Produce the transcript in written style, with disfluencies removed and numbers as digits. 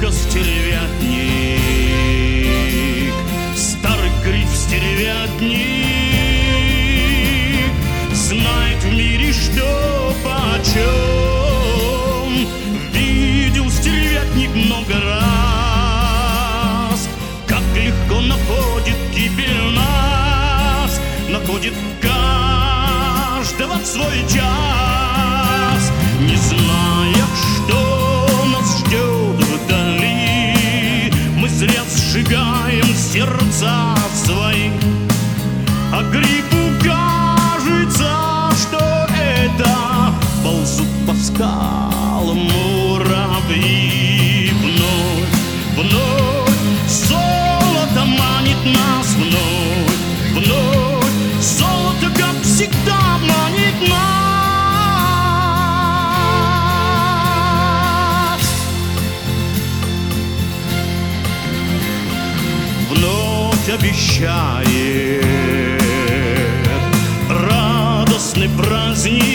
только стервятник, старый гриф стервятник, знает в мире, что почем. Видел стервятник много раз, как легко находит гибель нас, находит каждого в свой час, не зная, что нас ждет вдали. Мы зря сжигаем сердца свои, а грибу кажется, что это ползут по скалам муравьи. Вновь, вновь золото манит нас, вновь, вновь золото, как всегда, манит нас. Вновь обещает радостный праздник